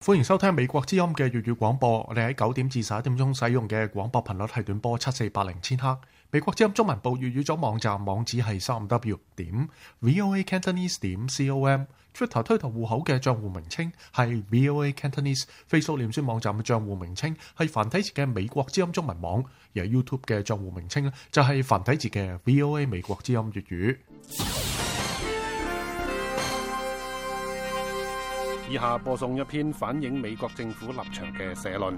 歡迎收聽美國之音嘅粵語廣播。我哋喺9點至11點鐘使用嘅廣播頻率係短波7480千赫。美國之音中文部粵語組網站網址係 3w.voacantonese.com。Twitter 推特戶口嘅賬戶名稱係 VOA Cantonese。Facebook 臉書網站嘅賬戶名稱係繁體字嘅美國之音中文網。而 YouTube 嘅賬戶名稱就係繁體字嘅 VOA 美國之音粵語。 以下播送一篇反映美國政府立場嘅社論。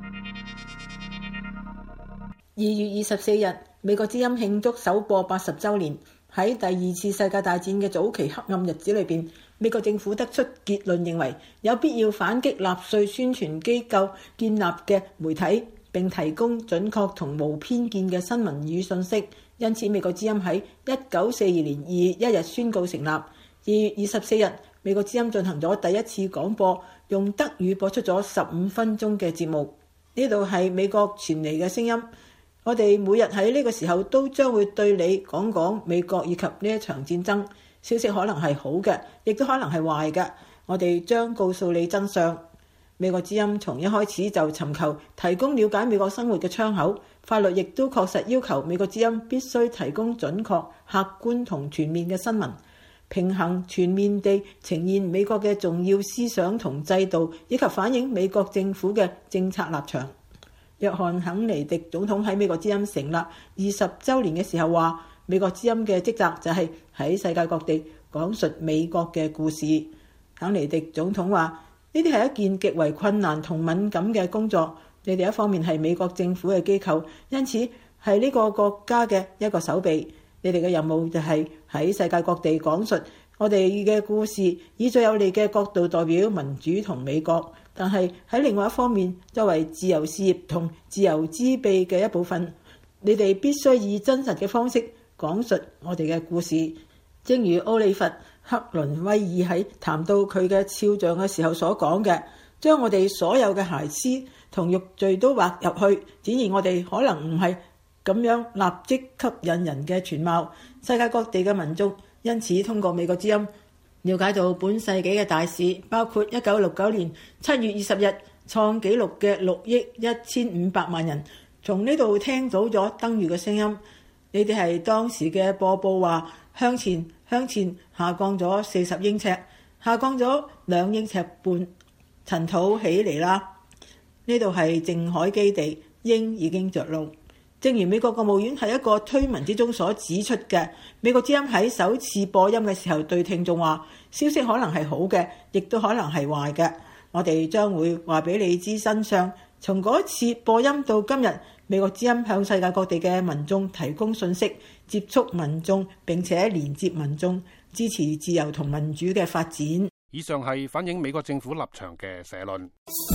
2月24日，美國之音慶祝首播80週年。喺第二次世界大戰嘅早期黑暗日子裏邊，美國政府得出結論，認為有必要反擊納粹宣傳機構建立嘅媒體，並提供準確同無偏見嘅新聞與信息。因此，美國之音喺1942年2月1日宣告成立。2月24日，美國之音進行咗第一次廣播，用德語播出咗15分鐘嘅節目。呢度係美國傳嚟嘅聲音。我哋每日喺呢個時候都將會對你講講美國以及呢一場戰爭。消息可能係好嘅，亦都可能係壞嘅。我哋將告訴你真相。美國之音從一開始就尋求提供了解美國生活嘅窗口。法律亦都確實要求美國之音必須提供準確、客觀同全面嘅新聞，平衡全面地呈現美國嘅重要思想同制度，以及反映美國政府嘅政策立場。約翰肯尼迪總統喺美國之音成立20週年嘅時候話，美國之音嘅職責就係喺世界各地講述美國嘅故事。肯尼迪總統話，呢啲係一件極為困難同敏感嘅工作。你哋一方面係美國政府嘅機構，因此係呢個國家嘅一個手臂。你哋嘅任務就係喺世界各地講述我哋嘅故事，以最有利嘅角度代表民主同美國。但係喺另外一方面，作為自由事業同自由之臂嘅一部分，你哋必須以真實嘅方式講述我哋嘅故事。正如奧利弗·克倫威爾喺談到佢嘅肖像嘅時候所講嘅，將我哋所有嘅瑕疵同肉罪都畫入去，展現我哋可能唔係咁樣立即吸引人嘅全貌。世界各地嘅民眾因此通過美國之音了解到本世紀嘅大事，包括1969年7月20日創紀錄嘅6億1500萬人從呢度聽到咗登月嘅聲音。你哋係當時嘅播報話，向前下降咗40英尺，下降咗2英尺半，塵土起嚟啦。呢度係靜海基地，鷹已經着陸。正如美國國務院喺一個推文之中所指出嘅，美國之音喺首次播音嘅時候對聽眾話，消息可能係好嘅，亦都可能係壞嘅。我哋將會話俾你知真相。從嗰次播音到今日，美國之音向世界各地嘅民眾提供信息，接觸民眾，並且連接民眾，支持自由同民主嘅發展。 以上係反映美國政府立場嘅社論。